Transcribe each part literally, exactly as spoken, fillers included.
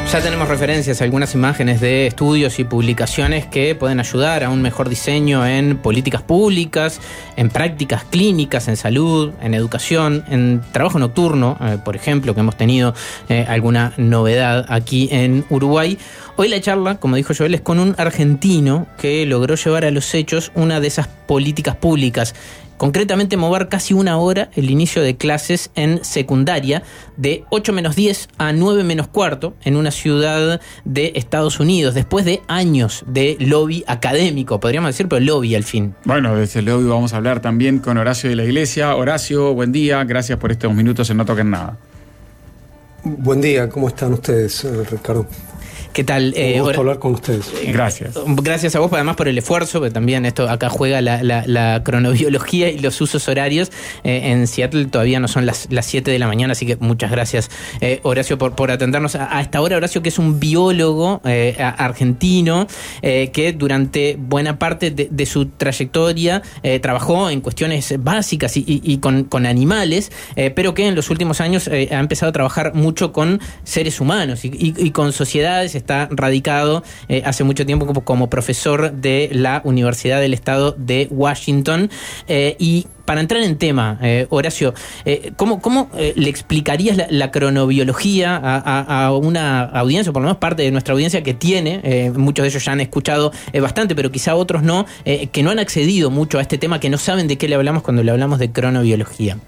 Ya tenemos referencias a algunas imágenes de estudios y publicaciones que pueden ayudar a un mejor diseño en políticas públicas, en prácticas clínicas, en salud, en educación, en trabajo nocturno, eh, por ejemplo, que hemos tenido eh, alguna novedad aquí en Uruguay. Hoy la charla, como dijo Joel, es con un argentino que logró llevar a los hechos una de esas políticas públicas. Concretamente, mover casi una hora el inicio de clases en secundaria de ocho menos diez a nueve menos cuarto en una ciudad de Estados Unidos, después de años de lobby académico, podríamos decir, pero lobby al fin. Bueno, de ese lobby vamos a hablar también con Horacio de la Iglesia. Horacio, buen día, gracias por estos minutos en No Toquen Nada. Buen día, ¿cómo están ustedes, Ricardo? ¿Qué tal? Un gusto eh, hablar con ustedes. Gracias. Gracias a vos, además, por el esfuerzo, porque también esto acá juega la, la, la cronobiología y los usos horarios. Eh, en Seattle todavía no son las, las siete de la mañana, así que muchas gracias, eh, Horacio, por, por atendernos a, a esta hora. Horacio, que es un biólogo eh, argentino, eh, que durante buena parte de, de su trayectoria eh, trabajó en cuestiones básicas y, y, y con, con animales, eh, pero que en los últimos años eh, ha empezado a trabajar mucho con seres humanos y, y, y con sociedades. Está radicado eh, hace mucho tiempo como, como profesor de la Universidad del Estado de Washington. Eh, y para entrar en tema, eh, Horacio, eh, ¿cómo, cómo eh, le explicarías la, la cronobiología a, a, a una audiencia, o por lo menos parte de nuestra audiencia que tiene, eh, muchos de ellos ya han escuchado eh, bastante, pero quizá otros no, eh, que no han accedido mucho a este tema, que no saben de qué le hablamos cuando le hablamos de cronobiología?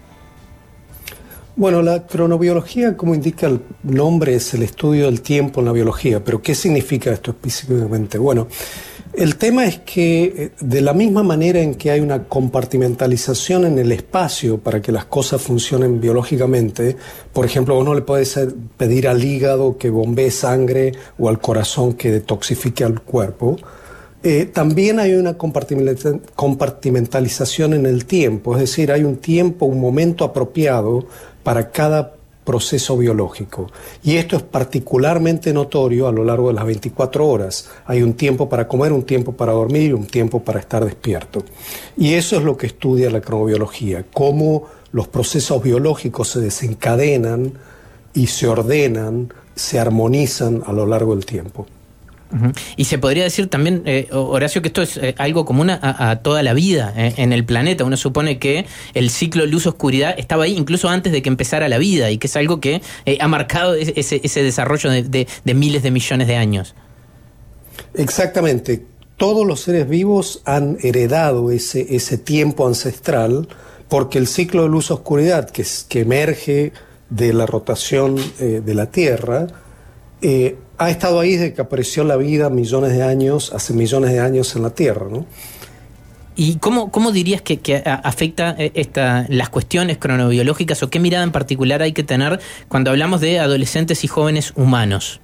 Bueno, la cronobiología, como indica el nombre, es el estudio del tiempo en la biología. ¿Pero qué significa esto específicamente? Bueno, el tema es que de la misma manera en que hay una compartimentalización en el espacio para que las cosas funcionen biológicamente, por ejemplo, uno le puede pedir al hígado que bombee sangre o al corazón que detoxifique al cuerpo, Eh, también hay una compartimentalización en el tiempo, es decir, hay un tiempo, un momento apropiado para cada proceso biológico. Y esto es particularmente notorio a lo largo de las veinticuatro horas. Hay un tiempo para comer, un tiempo para dormir y un tiempo para estar despierto. Y eso es lo que estudia la cronobiología, cómo los procesos biológicos se desencadenan y se ordenan, se armonizan a lo largo del tiempo. Uh-huh. Y se podría decir también, eh, Horacio, que esto es eh, algo común a, a toda la vida eh, en el planeta. Uno supone que el ciclo luz-oscuridad estaba ahí incluso antes de que empezara la vida, y que es algo que eh, ha marcado ese, ese desarrollo de, de, de miles de millones de años. Exactamente. Todos los seres vivos han heredado ese, ese tiempo ancestral, porque el ciclo de luz-oscuridad que, que emerge de la rotación eh, de la Tierra eh, ha estado ahí desde que apareció la vida millones de años, hace millones de años en la Tierra, ¿no? ¿Y cómo, cómo dirías que, que afecta esta, las cuestiones cronobiológicas, o qué mirada en particular hay que tener cuando hablamos de adolescentes y jóvenes humanos?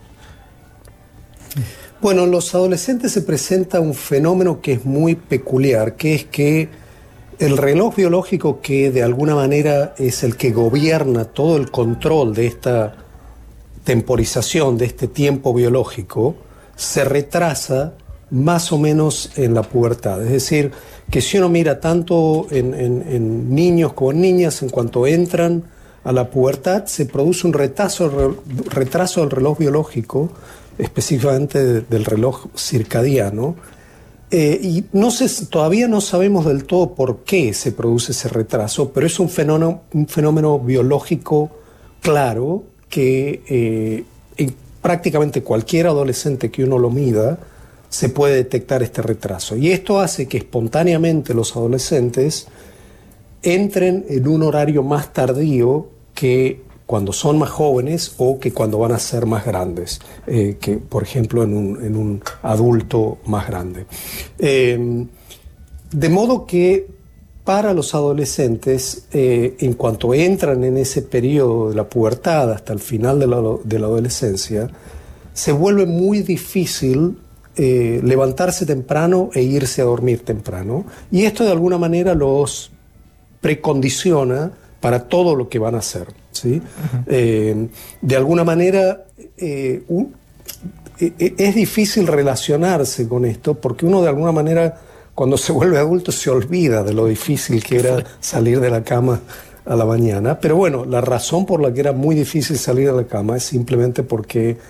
Bueno, en los adolescentes se presenta un fenómeno que es muy peculiar, que es que el reloj biológico, que de alguna manera es el que gobierna todo el control de esta temporización, de este tiempo biológico, se retrasa más o menos en la pubertad. Es decir, que si uno mira tanto en, en, en niños como en niñas, en cuanto entran a la pubertad, se produce un retraso, retraso del reloj biológico, específicamente de, del reloj circadiano, eh, y no sé, todavía no sabemos del todo por qué se produce ese retraso, pero es un fenómeno, un fenómeno biológico claro, que eh, en prácticamente cualquier adolescente que uno lo mida se puede detectar este retraso. Y esto hace que espontáneamente los adolescentes entren en un horario más tardío que cuando son más jóvenes o que cuando van a ser más grandes, eh, que por ejemplo en un, en un adulto más grande. Eh, de modo que para los adolescentes, eh, en cuanto entran en ese periodo de la pubertad hasta el final de la, de la adolescencia, se vuelve muy difícil eh, levantarse temprano e irse a dormir temprano. Y esto de alguna manera los precondiciona para todo lo que van a hacer, ¿sí? Uh-huh. Eh, de alguna manera eh, un, eh, es difícil relacionarse con esto, porque uno de alguna manera, cuando se vuelve adulto, se olvida de lo difícil que era salir de la cama a la mañana. Pero bueno, la razón por la que era muy difícil salir de la cama es simplemente porque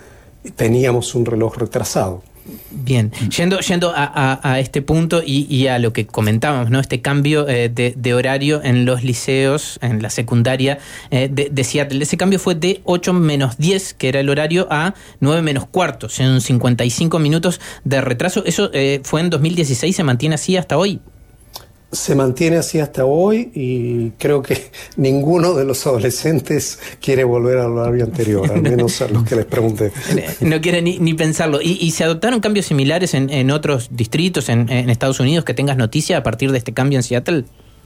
teníamos un reloj retrasado. Bien, yendo, yendo a, a, a este punto y, y a lo que comentábamos, ¿no? Este cambio eh, de, de horario en los liceos, en la secundaria eh, de, de Seattle. Ese cambio fue de ocho menos diez, que era el horario, a nueve menos cuarto, son cincuenta y cinco minutos de retraso. Eso eh, fue en dos mil dieciséis, ¿se mantiene así hasta hoy? Se mantiene así hasta hoy y creo que ninguno de los adolescentes quiere volver al horario anterior, al menos a los que les pregunté. No quiere ni, ni pensarlo. ¿Y, ¿Y se adoptaron cambios similares en, en otros distritos en, en Estados Unidos que tengas noticia a partir de este cambio en Seattle?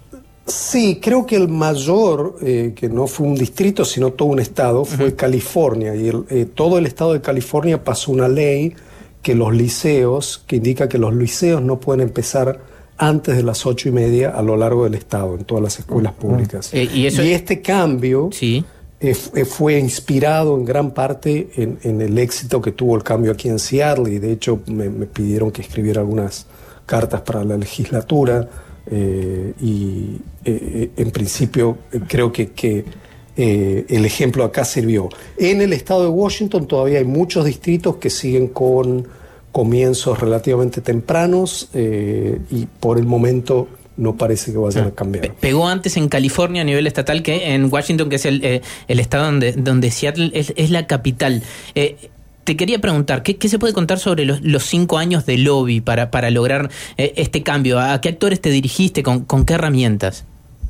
Sí, creo que el mayor, eh, que no fue un distrito, sino todo un estado, fue uh-huh. California. Y el, eh, todo el estado de California pasó una ley que los liceos, que indica que los liceos no pueden empezar antes de las ocho y media a lo largo del estado, en todas las escuelas públicas. Eh, y, eso... y este cambio sí. eh, fue inspirado en gran parte en, en el éxito que tuvo el cambio aquí en Seattle, y de hecho me, me pidieron que escribiera algunas cartas para la legislatura, eh, y eh, en principio eh, creo que, que eh, el ejemplo acá sirvió. En el estado de Washington todavía hay muchos distritos que siguen con comienzos relativamente tempranos, eh, y por el momento no parece que vayan a cambiar. Pegó antes en California a nivel estatal que en Washington, que es el, eh, el estado donde, donde Seattle es, es la capital. Eh, te quería preguntar, ¿qué, qué se puede contar sobre los, los cinco años de lobby para, para lograr eh, este cambio? ¿A qué actores te dirigiste? ¿Con, con qué herramientas?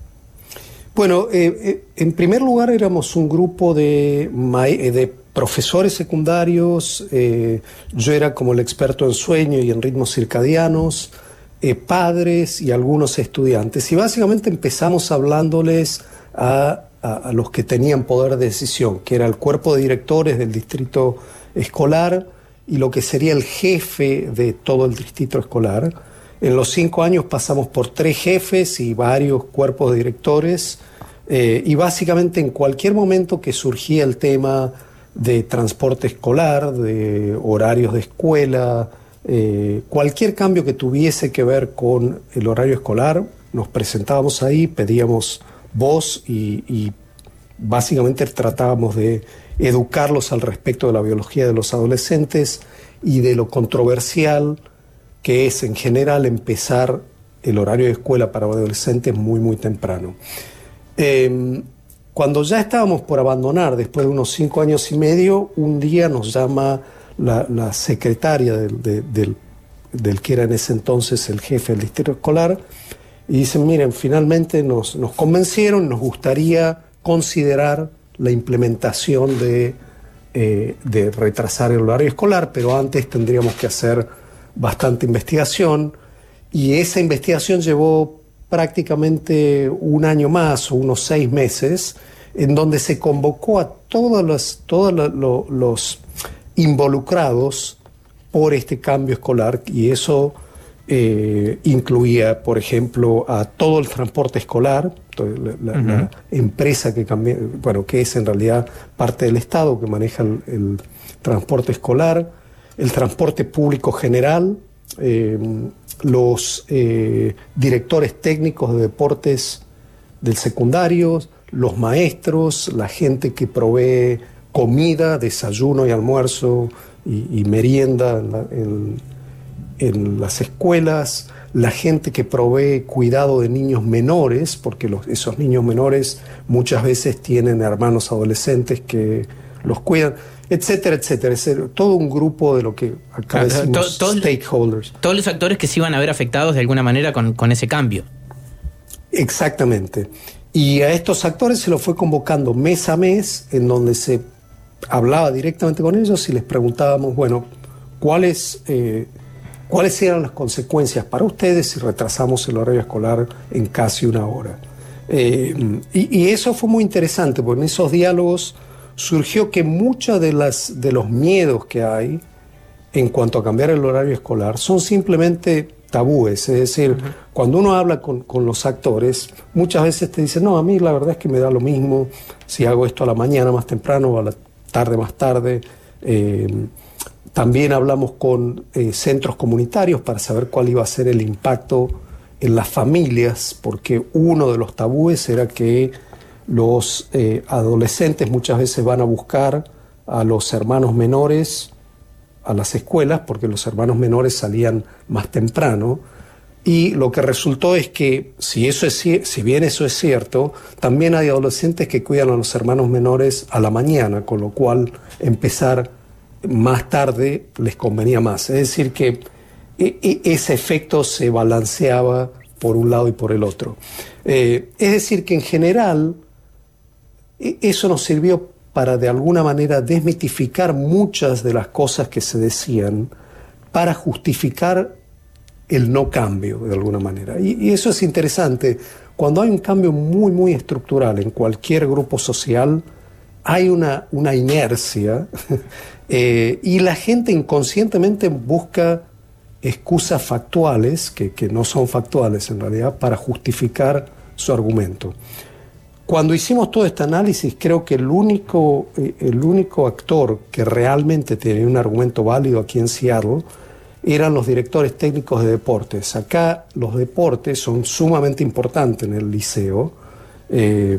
Bueno, eh, eh, en primer lugar éramos un grupo de, de profesores secundarios, eh, yo era como el experto en sueño y en ritmos circadianos, eh, padres y algunos estudiantes. Y básicamente empezamos hablándoles a, a, a los que tenían poder de decisión, que era el cuerpo de directores del distrito escolar y lo que sería el jefe de todo el distrito escolar. En los cinco años pasamos por tres jefes y varios cuerpos de directores, eh, y básicamente en cualquier momento que surgía el tema de transporte escolar, de horarios de escuela, eh, cualquier cambio que tuviese que ver con el horario escolar, nos presentábamos ahí, pedíamos voz y, y básicamente tratábamos de educarlos al respecto de la biología de los adolescentes y de lo controversial que es en general empezar el horario de escuela para adolescentes muy muy temprano. Eh, Cuando ya estábamos por abandonar, después de unos cinco años y medio, un día nos llama la, la secretaria del, de, del, del que era en ese entonces el jefe del distrito escolar, y dicen, miren, finalmente nos, nos convencieron, nos gustaría considerar la implementación de, eh, de retrasar el horario escolar, pero antes tendríamos que hacer bastante investigación, y esa investigación llevó prácticamente un año más o unos seis meses, en donde se convocó a todos los, todos los, los involucrados por este cambio escolar, y eso eh, incluía, por ejemplo, a todo el transporte escolar, la, la, uh-huh. la empresa que cambió, bueno, que es en realidad parte del Estado que maneja el, el transporte escolar, el transporte público general, eh, los eh, directores técnicos de deportes del secundario, los maestros, la gente que provee comida, desayuno y almuerzo y, y merienda en, la, en, en las escuelas, la gente que provee cuidado de niños menores, porque los, esos niños menores muchas veces tienen hermanos adolescentes que los cuidan, etcétera, etcétera. Es todo un grupo de lo que acá decimos to, to, stakeholders. Todos los actores que se iban a ver afectados de alguna manera con, con ese cambio. Exactamente. Y a estos actores se los fue convocando mes a mes, en donde se hablaba directamente con ellos y les preguntábamos, bueno, ¿cuáles, eh, ¿cuáles eran las consecuencias para ustedes si retrasamos el horario escolar en casi una hora? Eh, y, y eso fue muy interesante, porque en esos diálogos surgió que muchos de, las, de los miedos que hay en cuanto a cambiar el horario escolar son simplemente tabúes. Es decir, uh-huh. cuando uno habla con, con los actores, muchas veces te dicen, no, a mí la verdad es que me da lo mismo si hago esto a la mañana más temprano o a la tarde más tarde. Eh, también hablamos con eh, centros comunitarios para saber cuál iba a ser el impacto en las familias, porque uno de los tabúes era que los eh, adolescentes muchas veces van a buscar a los hermanos menores a las escuelas porque los hermanos menores salían más temprano. Y lo que resultó es que, si, eso es, si bien eso es cierto, también hay adolescentes que cuidan a los hermanos menores a la mañana, con lo cual empezar más tarde les convenía más. Es decir, que ese efecto se balanceaba por un lado y por el otro. Eh, es decir, que en general eso nos sirvió para de alguna manera desmitificar muchas de las cosas que se decían para justificar el no cambio de alguna manera. Y, y eso es interesante. Cuando hay un cambio muy, muy estructural en cualquier grupo social, hay una, una inercia eh, y la gente inconscientemente busca excusas factuales, que, que no son factuales en realidad, para justificar su argumento. Cuando hicimos todo este análisis, creo que el único, eh, el único actor que realmente tenía un argumento válido aquí en Seattle eran los directores técnicos de deportes. Acá los deportes son sumamente importantes en el liceo eh,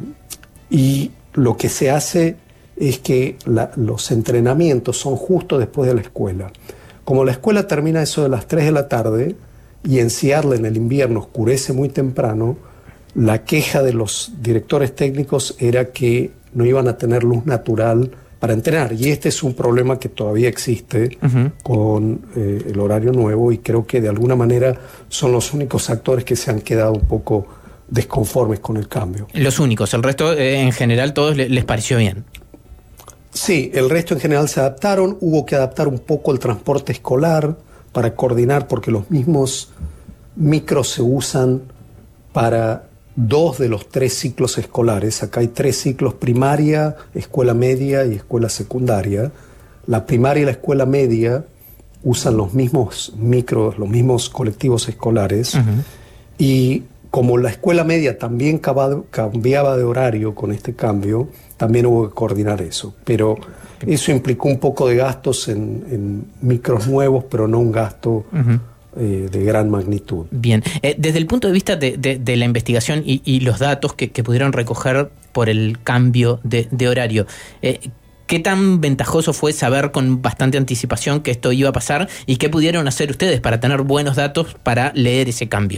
y lo que se hace es que la, los entrenamientos son justo después de la escuela. Como la escuela termina eso de las tres de la tarde y en Seattle en el invierno oscurece muy temprano, la queja de los directores técnicos era que no iban a tener luz natural para entrenar. Y este es un problema que todavía existe uh-huh. con eh, el horario nuevo y creo que de alguna manera son los únicos actores que se han quedado un poco desconformes con el cambio. Los únicos, el resto eh, en general todos les, les pareció bien. Sí, el resto en general se adaptaron. Hubo que adaptar un poco el transporte escolar para coordinar porque los mismos micros se usan para dos de los tres ciclos escolares. Acá hay tres ciclos: primaria, escuela media y escuela secundaria. La primaria y la escuela media usan los mismos micros, los mismos colectivos escolares. Uh-huh. Y como la escuela media también cambiaba de horario con este cambio, también hubo que coordinar eso. Pero eso implicó un poco de gastos en, en micros nuevos, pero no un gasto uh-huh. eh, de gran magnitud. Bien, eh, desde el punto de vista de, de, de la investigación y, y los datos que, que pudieron recoger por el cambio de, de horario, eh, ¿qué tan ventajoso fue saber con bastante anticipación que esto iba a pasar y qué pudieron hacer ustedes para tener buenos datos para leer ese cambio?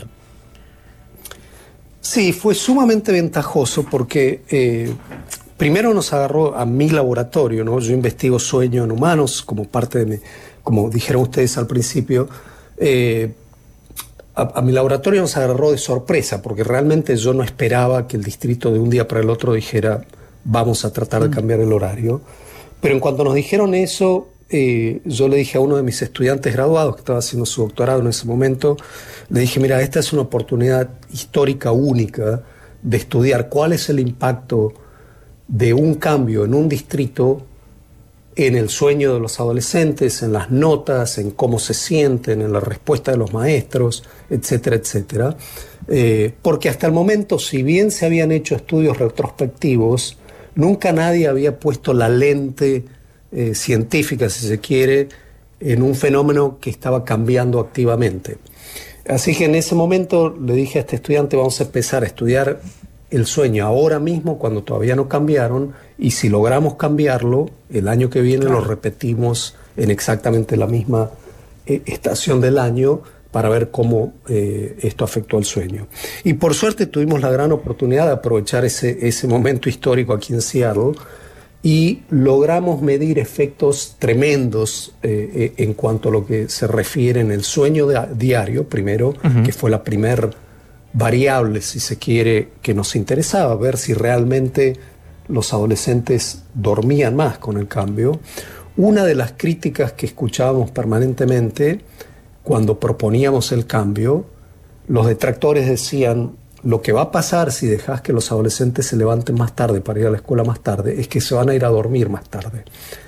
Sí, fue sumamente ventajoso porque eh, primero nos agarró a mi laboratorio, ¿no? Yo investigo sueño en humanos como parte de mi, como dijeron ustedes al principio. Eh, a, a mi laboratorio nos agarró de sorpresa porque realmente yo no esperaba que el distrito de un día para el otro dijera vamos a tratar de cambiar el horario. Pero en cuanto nos dijeron eso, eh, yo le dije a uno de mis estudiantes graduados que estaba haciendo su doctorado en ese momento, le dije, mira, esta es una oportunidad histórica única de estudiar cuál es el impacto de un cambio en un distrito en el sueño de los adolescentes, en las notas, en cómo se sienten, en la respuesta de los maestros, etcétera, etcétera. Eh, porque hasta el momento, si bien se habían hecho estudios retrospectivos, nunca nadie había puesto la lente eh, científica, si se quiere, en un fenómeno que estaba cambiando activamente. Así que en ese momento le dije a este estudiante, vamos a empezar a estudiar el sueño ahora mismo, cuando todavía no cambiaron, y si logramos cambiarlo, el año que viene claro. lo repetimos en exactamente la misma eh, estación del año para ver cómo eh, esto afectó al sueño. Y por suerte tuvimos la gran oportunidad de aprovechar ese, ese momento histórico aquí en Seattle y logramos medir efectos tremendos eh, en cuanto a lo que se refiere en el sueño de, diario, primero, uh-huh. que fue la primer variable, si se quiere, que nos interesaba, ver si realmente los adolescentes dormían más con el cambio. Una de las críticas que escuchábamos permanentemente cuando proponíamos el cambio, los detractores decían, lo que va a pasar si dejas que los adolescentes se levanten más tarde para ir a la escuela más tarde, es que se van a ir a dormir más tarde.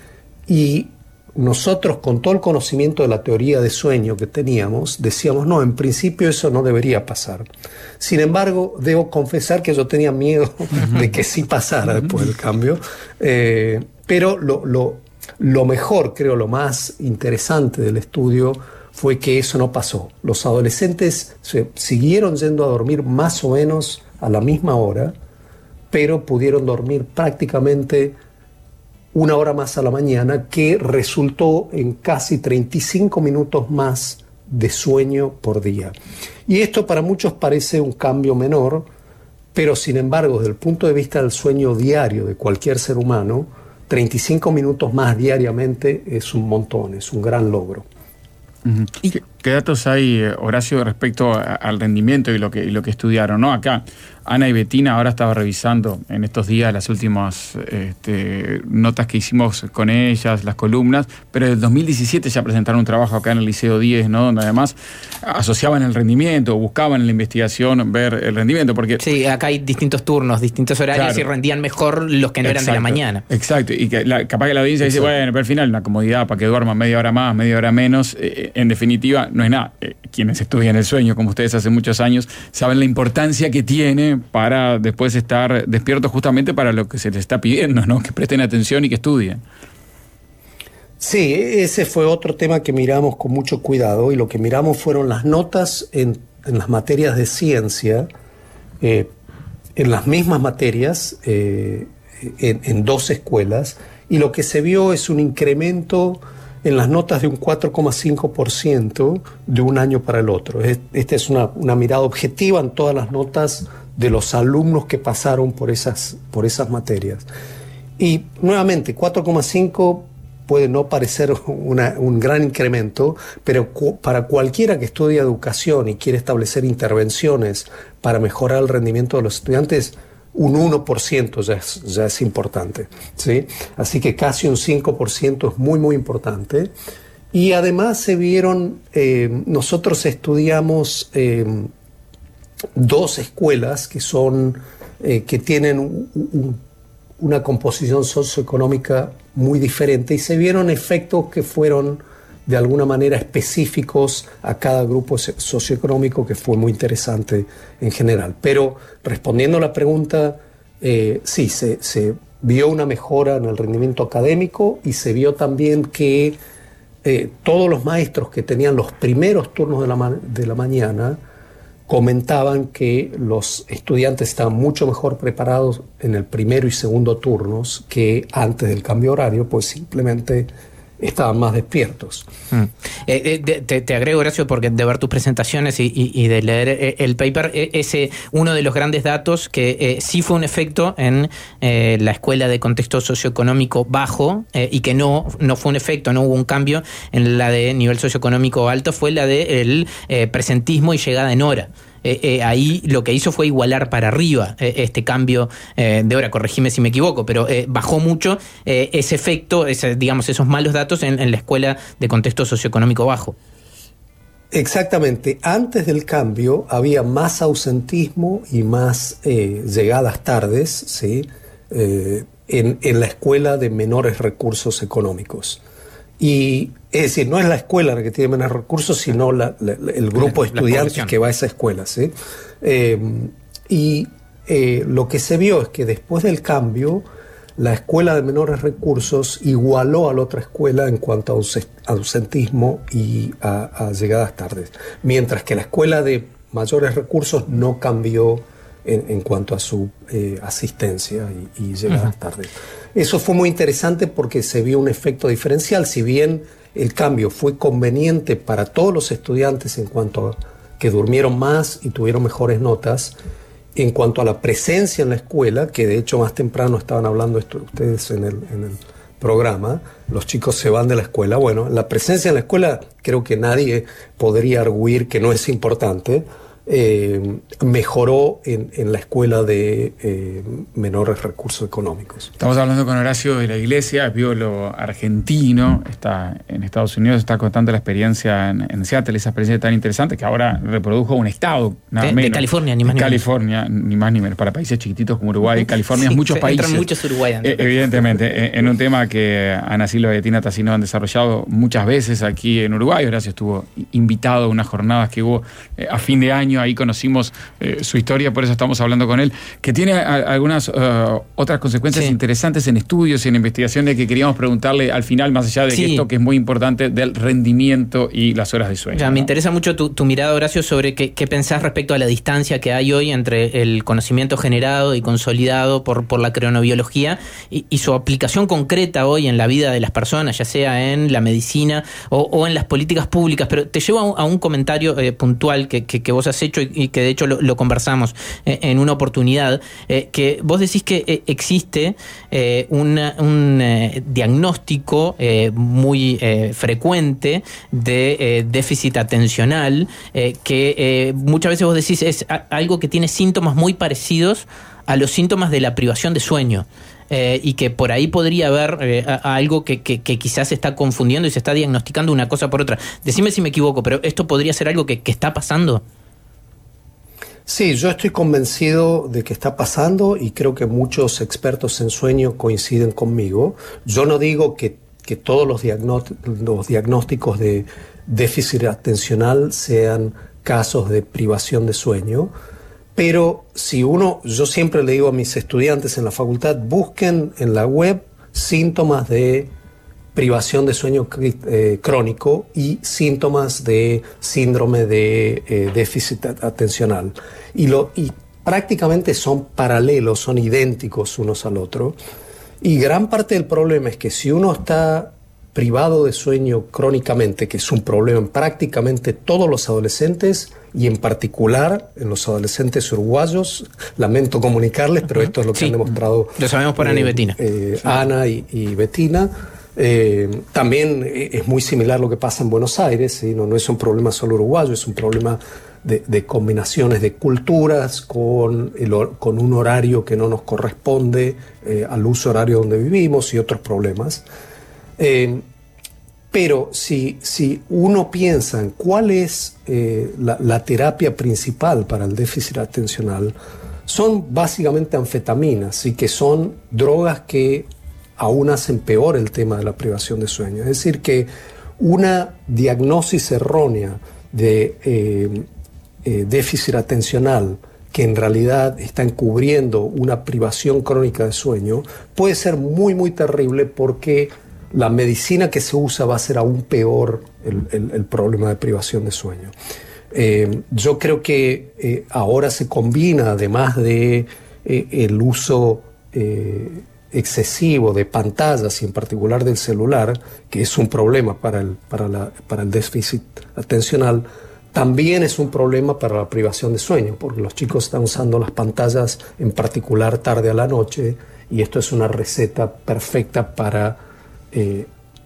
Y nosotros, con todo el conocimiento de la teoría de sueño que teníamos, decíamos, no, en principio eso no debería pasar. Sin embargo, debo confesar que yo tenía miedo de que sí pasara después del cambio. Eh, pero lo, lo, lo mejor, creo, lo más interesante del estudio fue que eso no pasó. Los adolescentes se siguieron yendo a dormir más o menos a la misma hora, pero pudieron dormir prácticamente una hora más a la mañana, que resultó en casi treinta y cinco minutos más de sueño por día. Y esto para muchos parece un cambio menor, pero sin embargo, desde el punto de vista del sueño diario de cualquier ser humano, treinta y cinco minutos más diariamente es un montón, es un gran logro. Uh-huh. ¿Y qué, qué datos hay, Horacio, respecto a, al rendimiento y lo que, y lo que estudiaron, ¿no? Acá, Ana y Betina, ahora estaba revisando en estos días las últimas este, notas que hicimos con ellas, las columnas, pero en el dos mil diecisiete ya presentaron un trabajo acá en el Liceo diez, ¿no? Donde además asociaban el rendimiento, buscaban en la investigación ver el rendimiento, porque... Sí, acá hay distintos turnos, distintos horarios, claro, y rendían mejor los que no exacto, eran de la mañana. Exacto, y que la, capaz que la audiencia exacto. dice, bueno, pero al final una comodidad para que duerman media hora más, media hora menos, eh, en definitiva no es nada. Eh, quienes estudian el sueño, como ustedes hace muchos años, saben la importancia que tiene para después estar despiertos justamente para lo que se les está pidiendo, ¿no? Que presten atención y que estudien. Sí, ese fue otro tema que miramos con mucho cuidado, y lo que miramos fueron las notas en, en las materias de ciencia, eh, en las mismas materias, eh, en, en dos escuelas, y lo que se vio es un incremento en las notas de un cuatro coma cinco por ciento de un año para el otro. Esta es una, una mirada objetiva en todas las notas de los alumnos que pasaron por esas, por esas materias. Y nuevamente, cuatro coma cinco puede no parecer una, un gran incremento, pero cu- para cualquiera que estudia educación y quiere establecer intervenciones para mejorar el rendimiento de los estudiantes, un uno por ciento ya es, ya es importante, ¿sí? Así que casi un cinco por ciento es muy, muy importante. Y además se vieron, eh, nosotros estudiamos eh, dos escuelas que son, eh, que tienen un, un, una composición socioeconómica muy diferente, y se vieron efectos que fueron de alguna manera específicos a cada grupo socioeconómico, que fue muy interesante en general. Pero respondiendo a la pregunta, eh, sí, se, se vio una mejora en el rendimiento académico, y se vio también que eh, todos los maestros que tenían los primeros turnos de la, ma- de la mañana comentaban que los estudiantes estaban mucho mejor preparados en el primero y segundo turnos que antes del cambio horario, pues simplemente estaban más despiertos. Mm. Eh, eh, te, te agrego, Horacio, porque de ver tus presentaciones y, y, y de leer el paper, ese uno de los grandes datos que eh, sí fue un efecto en eh, la escuela de contexto socioeconómico bajo, eh, y que no, no fue un efecto, no hubo un cambio en la de nivel socioeconómico alto, fue la del de eh, presentismo y llegada en hora. Eh, eh, ahí lo que hizo fue igualar para arriba eh, este cambio eh, de hora, corregime si me equivoco, pero eh, bajó mucho eh, ese efecto, ese, digamos, esos malos datos en, en la escuela de contexto socioeconómico bajo. Exactamente. Antes del cambio había más ausentismo y más eh, llegadas tardes, ¿sí? eh, en, en la escuela de menores recursos económicos. Y es decir, no es la escuela la que tiene menos recursos, sino la, la, el grupo de estudiantes que va a esa escuela, ¿sí? Eh, y eh, lo que se vio es que después del cambio, la escuela de menores recursos igualó a la otra escuela en cuanto a ausentismo y a, a llegadas tardes, mientras que la escuela de mayores recursos no cambió en, en cuanto a su eh, asistencia y, y llegadas uh-huh. tardes. Eso fue muy interesante porque se vio un efecto diferencial. Si bien el cambio fue conveniente para todos los estudiantes en cuanto a que durmieron más y tuvieron mejores notas, en cuanto a la presencia en la escuela, que de hecho más temprano estaban hablando esto ustedes en el, en el programa, los chicos se van de la escuela. Bueno, la presencia en la escuela creo que nadie podría arguir que no es importante. Eh, mejoró en, en la escuela de eh, menores recursos económicos. Estamos hablando con Horacio de la Iglesia, biólogo argentino, está en Estados Unidos, está contando la experiencia en, en Seattle, esa experiencia tan interesante que ahora reprodujo un estado, nada de, menos. De California, ni más ni menos. California, ni más ni menos. Para países chiquititos como Uruguay, California, sí, muchos países. Entran muchos uruguayanos. Eh, evidentemente, en un tema que Ana Silva y Betina Tassino han desarrollado muchas veces aquí en Uruguay. Horacio estuvo invitado a unas jornadas que hubo eh, a fin de año niño, ahí conocimos eh, su historia, por eso estamos hablando con él, que tiene a, algunas uh, otras consecuencias sí. interesantes en estudios y en investigaciones que queríamos preguntarle al final, más allá de sí. que esto que es muy importante del rendimiento y las horas de sueño. Ya, ¿no? Me interesa mucho tu, tu mirada, Horacio, sobre qué, qué pensás respecto a la distancia que hay hoy entre el conocimiento generado y consolidado por, por la cronobiología y, y su aplicación concreta hoy en la vida de las personas, ya sea en la medicina o, o en las políticas públicas. Pero te llevo a un, a un comentario eh, puntual que, que, que vos has hecho y, y que de hecho lo, lo conversamos eh, en una oportunidad, eh, que vos decís que eh, existe eh, una, un eh, diagnóstico eh, muy eh, frecuente de eh, déficit atencional, eh, que eh, muchas veces vos decís es a, algo que tiene síntomas muy parecidos a los síntomas de la privación de sueño. Eh, y que por ahí podría haber eh, a, a algo que, que, que quizás se está confundiendo y se está diagnosticando una cosa por otra. Decime si me equivoco, pero ¿esto podría ser algo que, que está pasando? Sí, yo estoy convencido de que está pasando y creo que muchos expertos en sueño coinciden conmigo. Yo no digo que, que todos los, diagnósticos, los diagnósticos de déficit atencional sean casos de privación de sueño, pero si uno, yo siempre le digo a mis estudiantes en la facultad, busquen en la web síntomas de privación de sueño eh, crónico y síntomas de síndrome de eh, déficit atencional. Y, lo, y prácticamente son paralelos, son idénticos unos al otro. Y gran parte del problema es que si uno está privado de sueño crónicamente, que es un problema en prácticamente todos los adolescentes y en particular en los adolescentes uruguayos, lamento comunicarles, pero esto es lo que sí. han demostrado. Lo sabemos por eh, Ana y Bettina. Eh, sí. Ana y, y Bettina. Eh, también es muy similar lo que pasa en Buenos Aires, ¿sí? no, no es un problema solo uruguayo, es un problema de, de combinaciones de culturas con, el, con un horario que no nos corresponde eh, al uso horario donde vivimos y otros problemas. Eh, pero si, si uno piensa en cuál es eh, la, la terapia principal para el déficit atencional, son básicamente anfetaminas, y que son drogas que aún hacen peor el tema de la privación de sueño. Es decir, que una diagnosis errónea de eh, eh, déficit atencional que en realidad está encubriendo una privación crónica de sueño puede ser muy, muy terrible, porque la medicina que se usa va a ser aún peor el, el, el problema de privación de sueño. Eh, yo creo que eh, ahora se combina, además de eh, el uso eh, excesivo de pantallas y en particular del celular, que es un problema para el, para la, para el déficit atencional, también es un problema para la privación de sueño, porque los chicos están usando las pantallas en particular tarde a la noche, y esto es una receta perfecta para Eh,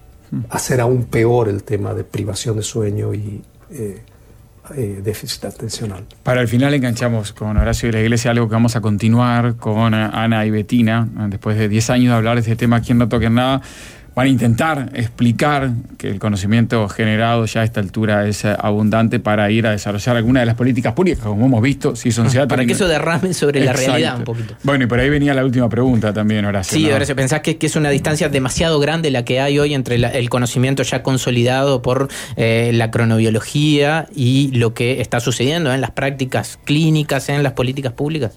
hacer aún peor el tema de privación de sueño y eh, eh, déficit atencional. Para el final enganchamos con Horacio de la Iglesia, algo que vamos a continuar con Ana y Bettina, después de diez años de hablar de este tema aquí en No Toquen Nada. Van a intentar explicar que el conocimiento generado ya a esta altura es abundante para ir a desarrollar algunas de las políticas públicas, como hemos visto, si son ah, para que eso derrame sobre Exacto. la realidad un poquito. Bueno, y por ahí venía la última pregunta también, Horacio. Sí, ¿no? Horacio, ¿pensás que, que es una distancia demasiado grande la que hay hoy entre la, el conocimiento ya consolidado por eh, la cronobiología y lo que está sucediendo en las prácticas clínicas, en las políticas públicas?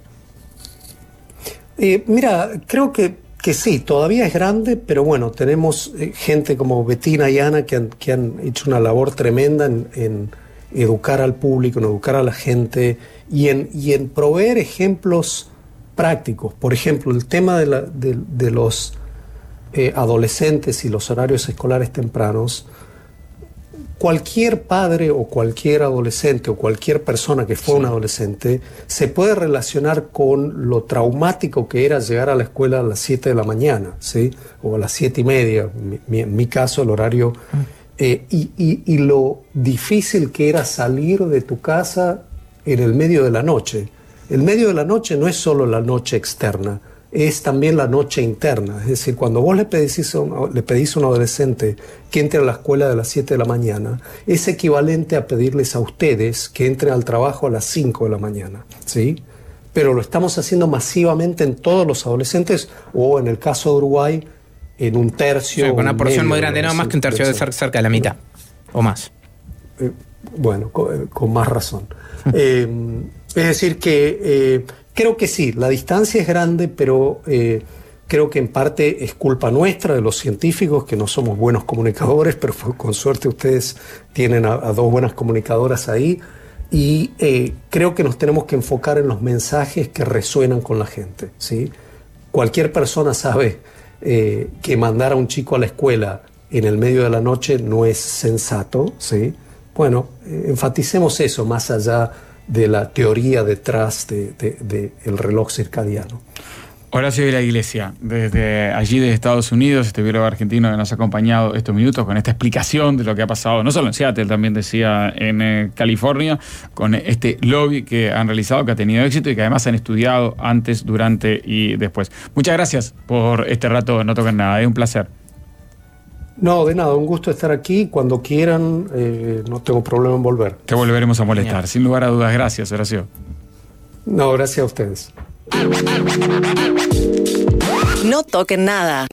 Eh, mira, creo que Que sí, todavía es grande, pero bueno, tenemos eh, gente como Bettina y Ana que han, que han hecho una labor tremenda en, en educar al público, en educar a la gente y en, y en proveer ejemplos prácticos. Por ejemplo, el tema de, la, de, de los eh, adolescentes y los horarios escolares tempranos. Cualquier padre o cualquier adolescente o cualquier persona que fue sí. un adolescente se puede relacionar con lo traumático que era llegar a la escuela a las siete de la mañana, ¿sí? O a las siete y media, mi, en mi caso el horario, eh, y, y, y lo difícil que era salir de tu casa en el medio de la noche. El medio de la noche no es solo la noche externa, es también la noche interna. Es decir, cuando vos le pedís a un, le pedís a un adolescente que entre a la escuela de las siete de la mañana, es equivalente a pedirles a ustedes que entren al trabajo a las cinco de la mañana, ¿sí? Pero lo estamos haciendo masivamente en todos los adolescentes, o en el caso de Uruguay, en un tercio. Sí, con una porción muy grande, no más que un tercio, de cerca de la mitad, o más. Eh, bueno, con, con más razón. Eh, es decir que eh, creo que sí, la distancia es grande, pero eh, creo que en parte es culpa nuestra, de los científicos, que no somos buenos comunicadores, pero con suerte ustedes tienen a, a dos buenas comunicadoras ahí. Y eh, creo que nos tenemos que enfocar en los mensajes que resuenan con la gente, ¿sí? Cualquier persona sabe eh, que mandar a un chico a la escuela en el medio de la noche no es sensato, ¿sí? Bueno, eh, enfaticemos eso más allá de la teoría detrás del de, de, de reloj circadiano. Horacio de la Iglesia, desde allí de Estados Unidos, este biólogo argentino que nos ha acompañado estos minutos con esta explicación de lo que ha pasado, no solo en Seattle, también decía en eh, California, con este lobby que han realizado, que ha tenido éxito y que además han estudiado antes, durante y después. Muchas gracias por este rato, no toquen nada, es un placer. No, de nada, un gusto estar aquí. Cuando quieran, eh, no tengo problema en volver. Te volveremos a molestar, Genial. Sin lugar a dudas. Gracias, Horacio. No, gracias a ustedes. No toquen nada.